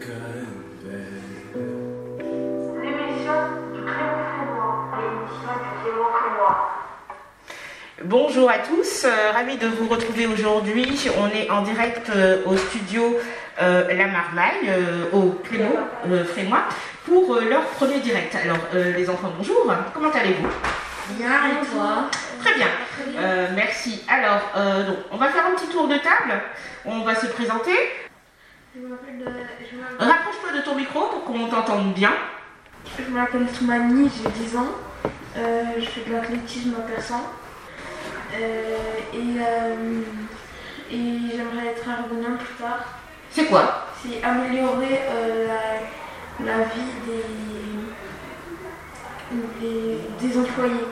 Bonjour à tous, ravi de vous retrouver aujourd'hui. On est en direct au studio La Marmaille, au Frémois, pour leur premier direct. Alors, les enfants, bonjour, comment allez-vous? Bien, et toi? Très bien, merci. Alors, donc, on va faire un petit tour de table, on va se présenter. Rapproche-toi de ton micro pour qu'on t'entende bien. Je m'appelle Soumani, j'ai 10 ans, je fais de l'athlétisme à persan. Et j'aimerais être ergonome plus tard. C'est quoi? C'est améliorer la vie des employés.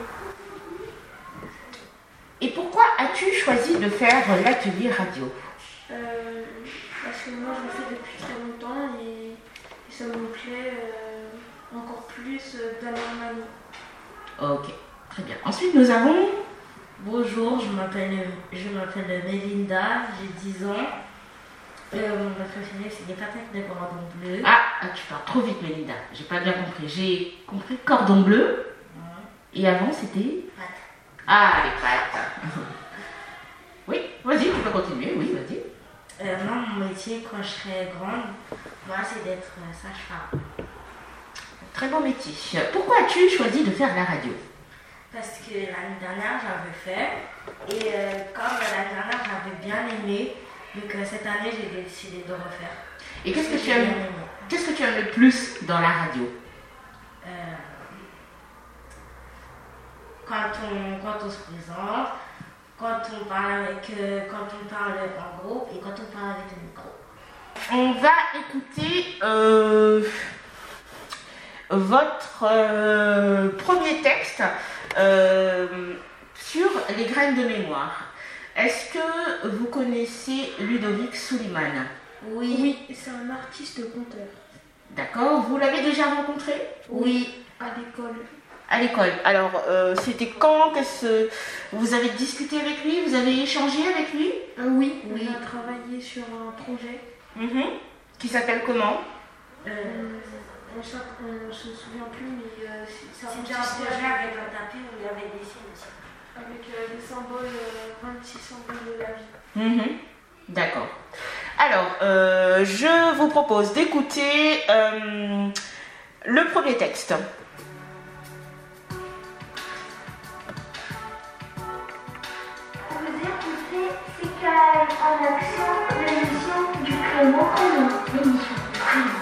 Et pourquoi as-tu choisi de faire l'atelier radio? Parce que moi je le fais depuis très longtemps et ça me plaît encore plus d'année en année. Ok, très bien. Ensuite nous avons... Bonjour, je m'appelle Mélinda, j'ai 10 ans. Mon plat préféré, c'est des patates de cordon bleu. Ah, tu parles trop vite, Mélinda. J'ai pas bien compris. J'ai compris cordon bleu. Ouais. Et avant, c'était pâtes. Ah, les pâtes. Oui, vas-y, tu peux continuer. Oui, vas-y. Moi, mon métier, quand je serai grande, moi, c'est d'être sage-femme. Très bon métier. Pourquoi as-tu choisi de faire la radio? Parce que l'année dernière, j'avais fait. Et comme l'année dernière, j'avais bien aimé. Donc cette année, j'ai décidé de refaire. Et qu'est-ce que tu aimes le plus dans la radio? Quand on se présente, quand on parle en groupe et quand on parle avec le micro. On va écouter votre premier texte sur les graines de mémoire. Est-ce que vous connaissez Ludovic Suleiman? Oui, c'est un artiste conteur. D'accord. Vous l'avez déjà rencontré? Oui, à l'école. À l'école. Alors, c'était quand? Vous avez discuté avec lui? Vous avez échangé avec lui? Oui, on a travaillé sur un projet. Qui s'appelle comment? On se souvient plus, mais c'était un projet avec un tapis où il y avait des dessins aussi. Avec les symboles, 26 symboles de la vie. D'accord. Alors, je vous propose d'écouter le premier texte. Vous écoutez CKM en action, l'émission du Clément Renaud, l'émission du Clément.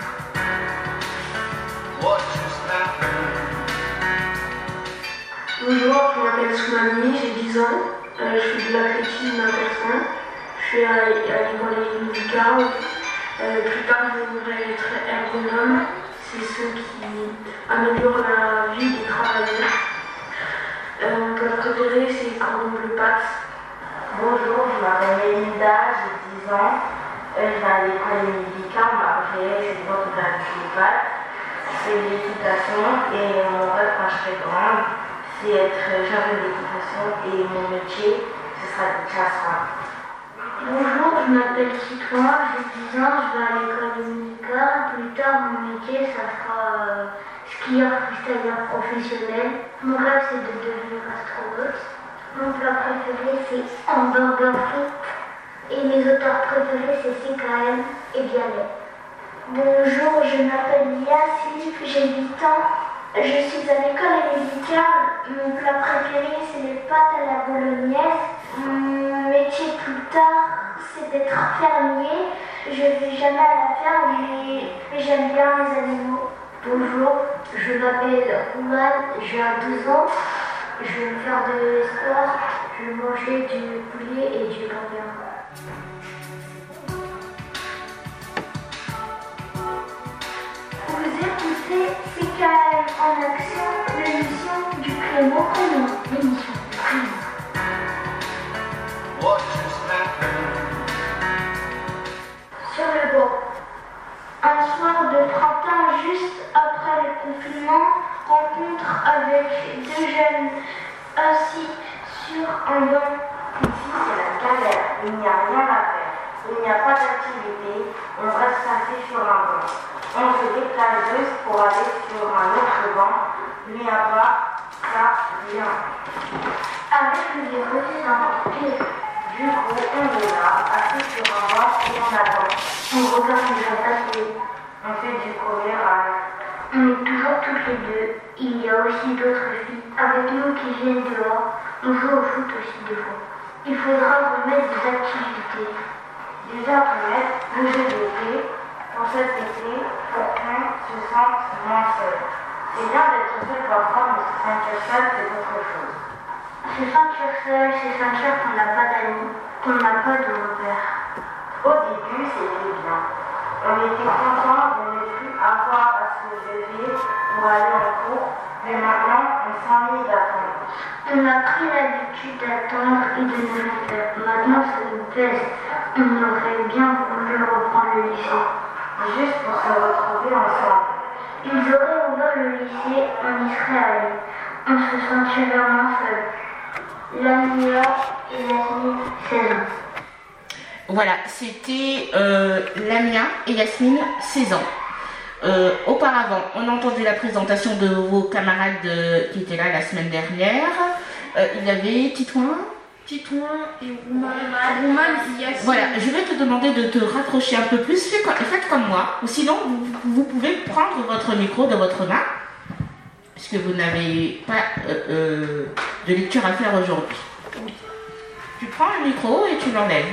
Bonjour, je m'appelle Soumani, j'ai 10 ans, je fais de l'athlétisme à persan, je suis à l'école musicale. Plus tard, je voudrais être ergonome, c'est ceux qui améliorent la vie des travailleurs. Mon plat préféré, c'est cordon bleu pâtes. Bonjour, je m'appelle Mélinda, j'ai 10 ans, je vais à l'école musicale, ma préférée, c'est le cordon bleu pâtes, c'est l'équitation et mon rêve quand je serai grande, c'est être chargée d'équitation et mon métier, ce sera de chasseur. Bonjour, je m'appelle Citron, j'ai 10 ans, je vais à l'école musicale. Plus tard, mon métier, ça sera skieur freestyleur professionnel. Mon rêve, c'est de devenir astronaute. Mon plat préféré, c'est hamburger frites. Et mes auteurs préférés, c'est CKM et Vianney. Bonjour, je m'appelle Yacine, j'ai 8 ans. Je suis à l'école musicale. Mon plat préféré, c'est les pâtes à la bolognaise. Mon métier plus tard, c'est d'être fermier. Je ne vais jamais à la ferme, mais j'aime bien les animaux. Bonjour, je m'appelle Ouman, j'ai 12 ans. Je vais faire de sport. Je vais manger du poulet et du caviar. Vous écoutez CKM en action, l'émission du Clément Renaud, l'émission du Clément. Sur le banc. Un soir de printemps, juste après le confinement, rencontre avec 2 jeunes assis sur un banc. Ici, c'est la galère, il n'y a rien à faire. Il n'y a pas d'activité, on reste assis sur un banc. On se déplace juste pour aller sur un autre banc. Il n'y a pas ça, rien. Avec le virus, c'est encore pire. Du coup, on est là, assis sur un banc et on attend. On regarde les gens passer. On fait du commérage. On est toujours toutes les deux. Il y a aussi d'autres filles avec nous qui viennent dehors. On joue au foot aussi des fois. Il faudra remettre des activités. Déjà remettre le jeu d'été pour cet été pour qu'on se sente moins seul. C'est bien d'être seul parfois, mais se sentir seul, c'est autre chose. Se sentir seul, c'est sentir qu'on n'a pas d'amis, qu'on n'a pas de repères. Au début, c'était bien. On était content de ne plus avoir à se lever pour aller en cours, mais maintenant, on s'ennuie d'attendre. On a pris l'habitude d'attendre et de ne rien faire. Maintenant, ça nous pèse. On aurait bien voulu reprendre le lycée. Juste pour se retrouver ensemble. Ils auraient ouvert le lycée, on y serait allé. On se sentirait moins seul. Lamia et Yasmine, 16 ans. Voilà, c'était Lamia et Yasmine, 16 ans. Auparavant, on a entendu la présentation de vos camarades qui étaient là la semaine dernière. Il y avait Titouan Et Rouman et Yassine. Voilà, je vais te demander de te rapprocher un peu plus. Faites comme moi, ou sinon vous pouvez prendre votre micro de votre main, puisque vous n'avez pas de lecture à faire aujourd'hui. Tu prends le micro et tu l'enlèves.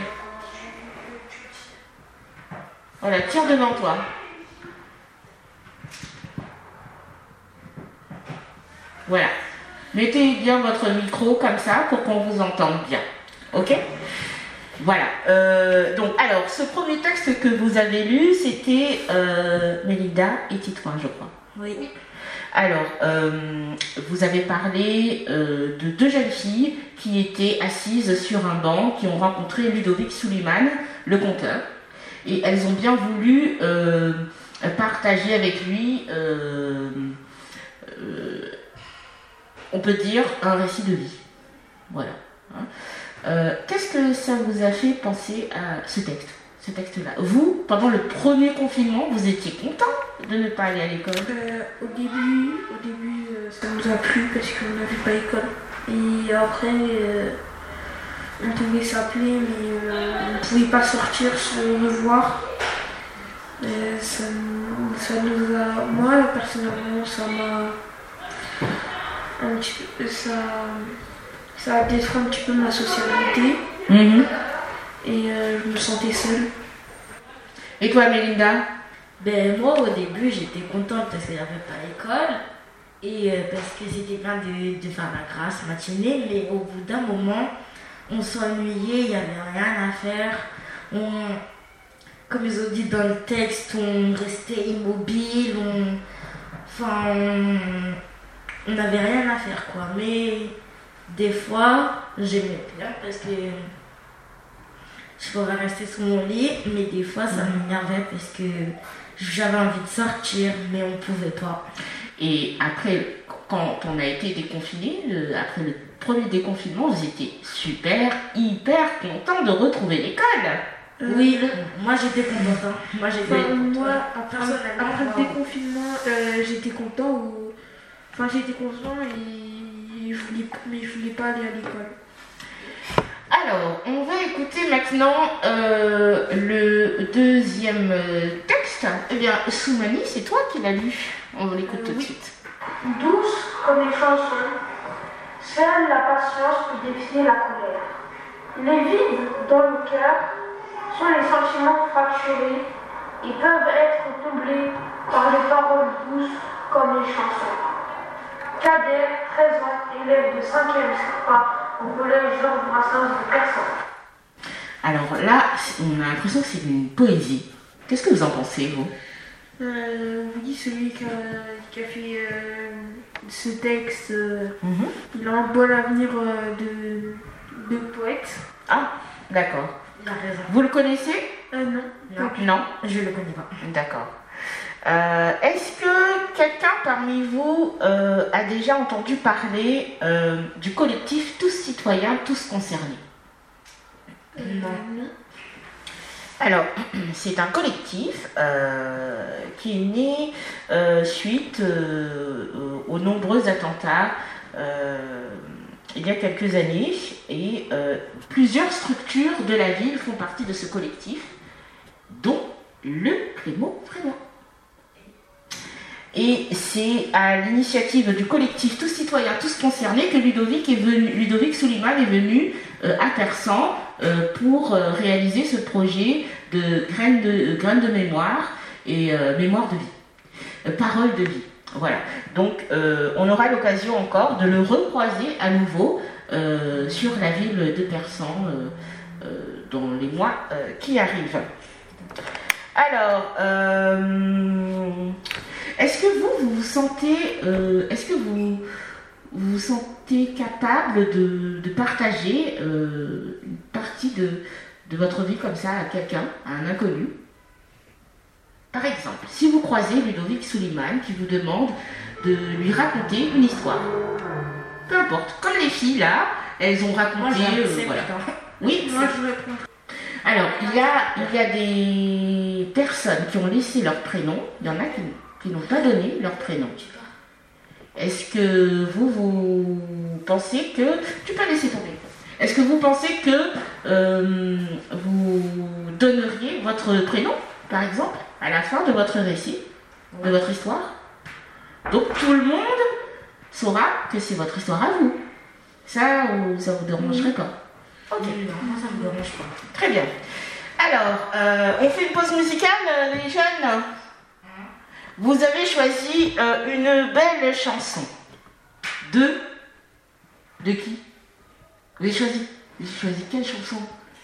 Voilà, tire devant toi. Voilà. Mettez bien votre micro comme ça pour qu'on vous entende bien. Ok ? Voilà. Donc, alors, ce premier texte que vous avez lu, c'était Mélinda et Titouan, je crois. Oui. Alors, vous avez parlé de deux jeunes filles qui étaient assises sur un banc, qui ont rencontré Ludovic Suleiman, le conteur. Et elles ont bien voulu partager avec lui, on peut dire, un récit de vie. Voilà. Qu'est-ce que ça vous a fait penser à ce texte-là? Vous, pendant le premier confinement, vous étiez content de ne pas aller à l'école? Au début, ça nous a plu parce qu'on n'avait pas l'école. Et après, on devait s'appeler, mais on ne pouvait pas sortir, se revoir. Ça nous a... Moi, personnellement, ça m'a... un petit peu... Ça a détruit un petit peu ma sociabilité. Mm-hmm. Et je me sentais seule. Et toi, Mélinda? Ben, moi, au début, j'étais contente parce que j'avais pas l'école. Et parce que c'était bien de faire la grasse matinée. Mais au bout d'un moment, on s'ennuyait, il n'y avait rien à faire. Comme ils ont dit dans le texte, on restait immobile, on n'avait rien à faire, quoi. Mais des fois, j'aimais bien parce que je pourrais rester sous mon lit, mais des fois, ça m'énervait parce que j'avais envie de sortir, mais on ne pouvait pas. Et après, quand on a été déconfinés, après le premier déconfinement, vous étiez hyper contents de retrouver l'école. Oui, moi j'étais contente. Moi, après le déconfinement, j'étais content. J'étais content et je voulais pas aller à l'école. Alors, on va écouter maintenant le deuxième texte. Eh bien, Soumani, c'est toi qui l'as lu. On l'écoute tout de suite. Douce comme les chansons, seule la patience peut défier la colère. Les vides dans le cœur sont les sentiments fracturés et peuvent être comblés par les paroles douces comme les chansons. Cadet, 13 ans, élève de 5e CFA au collège Georges Brassens de Cassan. Alors là, on a l'impression que c'est une poésie. Qu'est-ce que vous en pensez, vous? Oui, celui qui a fait ce texte, il a un bon avenir de poète. Ah, d'accord. Il a raison. Vous le connaissez? Non. Non, Je le connais pas. d'accord. Est-ce que quelqu'un parmi vous a déjà entendu parler du collectif Tous Citoyens, Tous Concernés? Non. Alors, c'est un collectif qui est né suite aux nombreux attentats il y a quelques années et plusieurs structures de la ville font partie de ce collectif, dont le Clément Frénois. Et c'est à l'initiative du collectif Tous Citoyens, Tous Concernés que Ludovic Souliman est venu à Persan pour réaliser ce projet de graines de mémoire et mémoire de vie, parole de vie. Voilà, donc on aura l'occasion encore de le recroiser à nouveau sur la ville de Persan dans les mois qui arrivent. Alors, est-ce que vous vous sentez, vous sentez capable de partager une partie de votre vie comme ça à quelqu'un, à un inconnu? Par exemple, si vous croisez Ludovic Souliman qui vous demande de lui raconter une histoire, peu importe, comme les filles là, elles ont raconté. Moi, voilà. Oui, moi je réponds. Alors, il y a des personnes qui ont laissé leur prénom, il y en a qui n'ont pas donné leur prénom. Est-ce que vous pensez que... Tu peux laisser tomber. Est-ce que vous pensez que vous donneriez votre prénom, par exemple, à la fin de votre récit, de votre histoire? Donc tout le monde saura que c'est votre histoire à vous. Ça vous dérangerait pas? Ok. Moi ça me dérange pas. Très bien. Alors, on fait une pause musicale, les jeunes. Vous avez choisi une belle chanson. De qui? Vous avez choisi quelle chanson?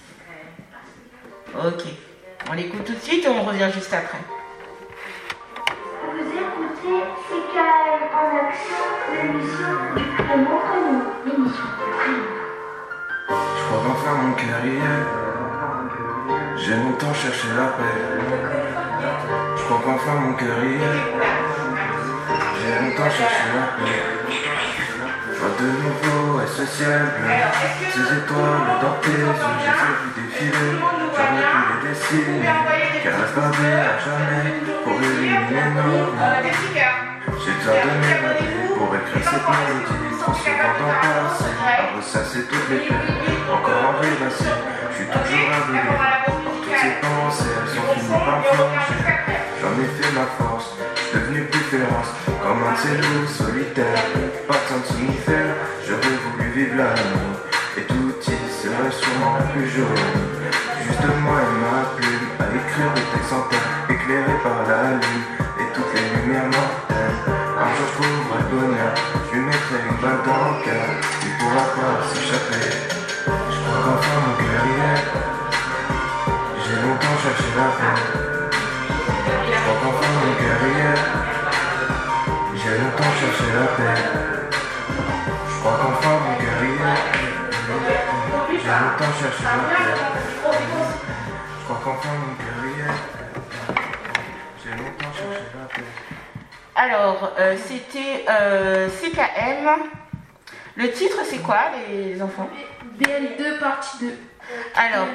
Ok. On l'écoute tout de suite et on revient juste après. Vous écoutez CKM en action, l'émission du Clément Frénois. L'émission du Clément. Je crois qu'enfin mon cœur y est. J'ai longtemps cherché la paix. Je crois qu'enfin mon cœur y est. J'ai longtemps cherché la paix. Je vois de nouveau et ce ciel bleu, ces étoiles dans tes yeux, j'ai vu défiler. J'aurais pu les dessiner, car reste gardé à jamais pour éliminer nos mots. J'ai déjà donné ma vie pour écrire cette mélodie, trop souvent dans le passé, à ressasser toutes les peines, encore en rêvasser. Je suis toujours aveuglé par toutes ces pensées, elles sont finies par me flancher. J'en ai fait ma force, je suis devenu plus féroce, comme un de ces loups solitaires, pas de somnifère. J'aurais voulu vivre la nuit, et tout y serait sûrement plus joli. Juste moi et ma plume, à écrire des textes en terre, éclairés par la lune, et toutes les lumières mortelles. Un jour je trouverai le bonheur, je lui mettrai une balle dans le cœur, il pourra pas s'échapper. Je crois qu'enfin mon cœur y est. J'ai longtemps cherché la paix. Je crois qu'enfin mon cœur y est. J'ai longtemps cherché la paix. Je crois qu'enfin mon cœur y est. J'ai longtemps cherché la paix. Je crois qu'enfin mon cœur y est. J'ai longtemps cherché la paix. Alors, c'était CKM. Le titre, c'est quoi, les enfants? BL2 partie 2. Alors,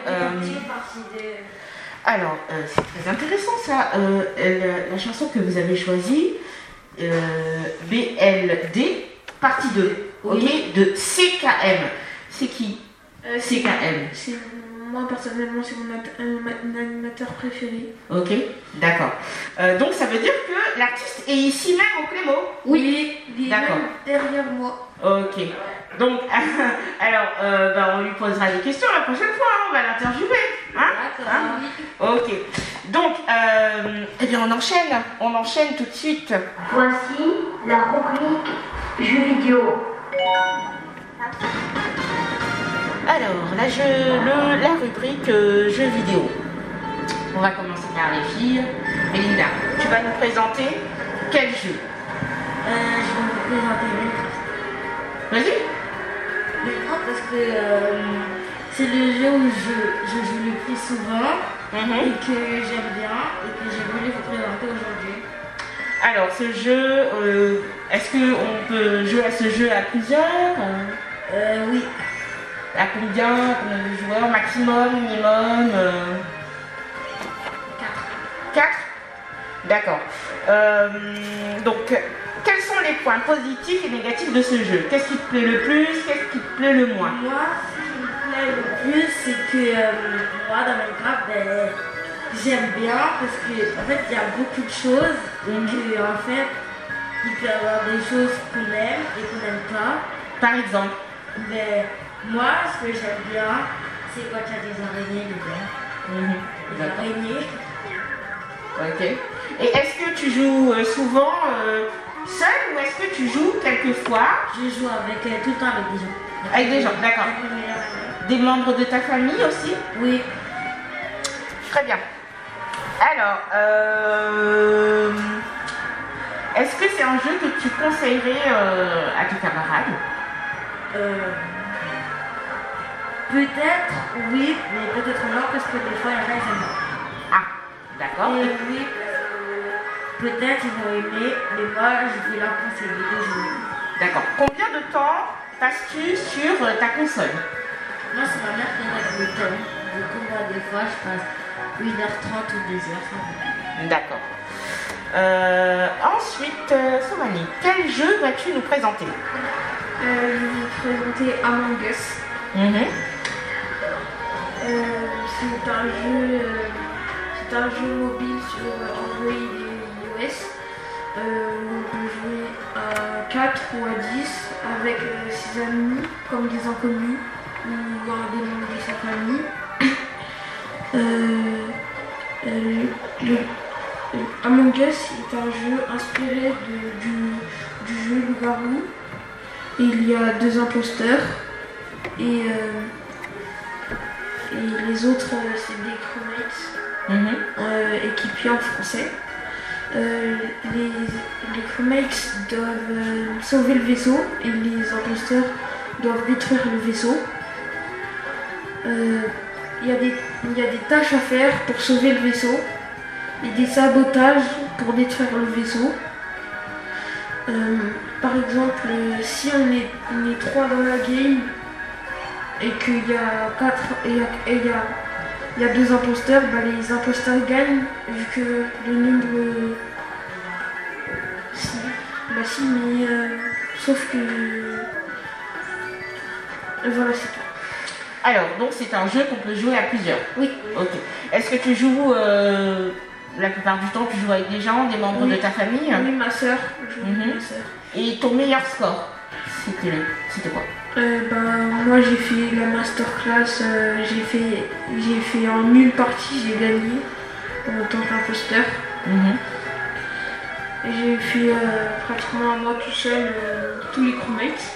c'est très intéressant ça. La chanson que vous avez choisie, BLD, partie 2, Oui. ok, de CKM. C'est qui? CKM. Moi personnellement c'est mon animateur préféré. Ok, d'accord. Donc ça veut dire que l'artiste est ici même au Clément? Oui, il est D'accord. même derrière moi. Ok. Donc, alors, on lui posera des questions la prochaine fois, hein, on va l'interviewer. Hein? D'accord. Hein? Ok. Donc, eh bien, on enchaîne tout de suite. Voici la rubrique jeux vidéo. Alors, la rubrique jeux vidéo. On va commencer par les filles. Melinda, tu vas nous présenter quel jeu? Je vais vous présenter Minecraft. Vas-y. Minecraft parce que c'est le jeu où je joue le plus souvent et que j'aime bien et que j'ai voulu vous présenter aujourd'hui. Alors, ce jeu, est-ce qu'on peut jouer à ce jeu à plusieurs? Oui. À combien de joueurs? Maximum, minimum? D'accord. Donc, quels sont les points positifs et négatifs de ce jeu? Qu'est-ce qui te plaît le plus? Qu'est-ce qui te plaît le moins? Moi, ce qui me plaît le plus, c'est que moi, dans Minecraft, j'aime bien parce que en fait, il y a beaucoup de choses et que en fait, il peut y avoir des choses qu'on aime et qu'on n'aime pas. Par exemple? Mais moi, ce que j'aime bien, c'est quand il y a des araignées dedans. Des araignées. Ok. Et est-ce que tu joues souvent seul ou est-ce que tu joues quelquefois? Je joue avec tout le temps avec des gens. Avec des gens, d'accord. Avec mes meilleurs amis. Des membres de ta famille aussi? Oui. Très bien. Alors, est-ce que c'est un jeu que tu conseillerais à tes camarades? Peut-être oui, mais peut-être non parce que des fois il y en a qui aiment pas. Ah, d'accord. Et oui, peut-être ils vont aimer, mais moi je vais leur conseiller de jouer. D'accord. Combien de temps passes-tu sur ta console? Moi c'est ma mère qui règle le temps. Du coup moi des fois je passe 1h30 ou 2h, ça va. D'accord. Ensuite, Somani, quel jeu vas-tu nous présenter? Je vais vous présenter Among Us. C'est un jeu mobile sur Android et iOS. On peut jouer à 4 ou à 10 avec ses amis, comme des inconnus ou des membres de sa famille. Among Us est un jeu inspiré du jeu Loup-Garou. Il y a 2 imposteurs et les autres c'est des crewmates équipés en français. Les crewmates doivent sauver le vaisseau et les imposteurs doivent détruire le vaisseau. Il y a des tâches à faire pour sauver le vaisseau et des sabotages pour détruire le vaisseau. Par exemple, si on est 3 dans la game et qu'il y a 4 et il y a 2 imposteurs, bah les imposteurs gagnent vu que le nombre... Si, mais sauf que... Voilà, c'est tout. Alors, donc c'est un jeu qu'on peut jouer à plusieurs? Oui. Ok. Est-ce que tu joues, la plupart du temps, tu joues avec des gens, des membres de ta famille? Oui, ma soeur. Je joue avec ma soeur. Et ton meilleur score, c'était quoi? Moi j'ai fait la masterclass, j'ai fait en une partie, j'ai gagné en tant qu'imposteur. J'ai fait pratiquement moi tout seul tous les crewmates.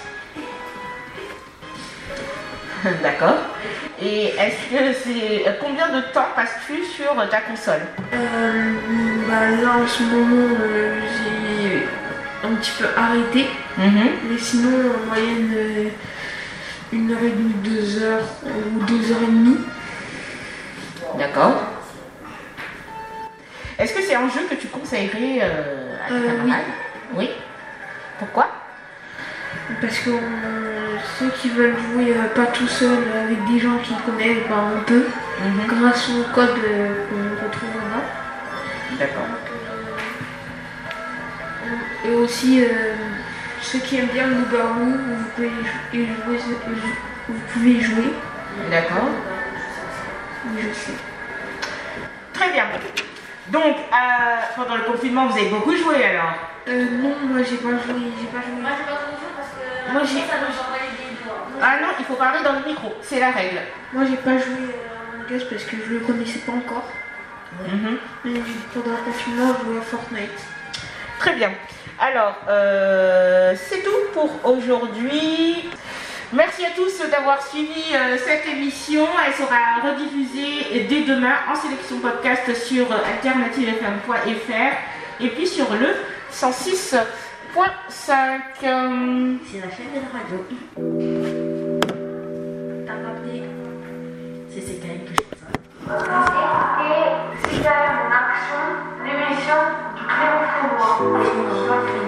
D'accord. Et est-ce que c'est combien de temps passes-tu sur ta console? Là en ce moment j'ai un petit peu arrêté, mais sinon en moyenne 1h30, 2h ou 2h30. D'accord. Est-ce que c'est un jeu que tu conseillerais à tes camarades? Oui. Pourquoi? Parce que ceux qui veulent jouer pas tout seul avec des gens qu'ils connaissent, on peut, grâce au code qu'on retrouve là. D'accord. Et aussi, ceux qui aiment bien le loup-garou, vous pouvez y jouer. D'accord. Oui, je sais. Très bien. Donc, pendant le confinement, vous avez beaucoup joué alors? Non, moi j'ai pas joué. Moi j'ai pas trop joué parce que Moi, j'ai- ça nous envoyait des doigts. Ah non, il faut parler dans le micro, c'est la règle. Moi j'ai pas joué à Among Us parce que je le connaissais pas encore. Mais pendant le confinement, je jouais à Fortnite. Très bien. Alors, c'est tout pour aujourd'hui. Merci à tous d'avoir suivi cette émission. Elle sera rediffusée dès demain en sélection podcast sur alternativefm.fr et puis sur le 106.5. C'est la chaîne de la radio. T'as capté? C'est quand même que je fais ça. C'était Super en Action, l'émission du Clément Frémois.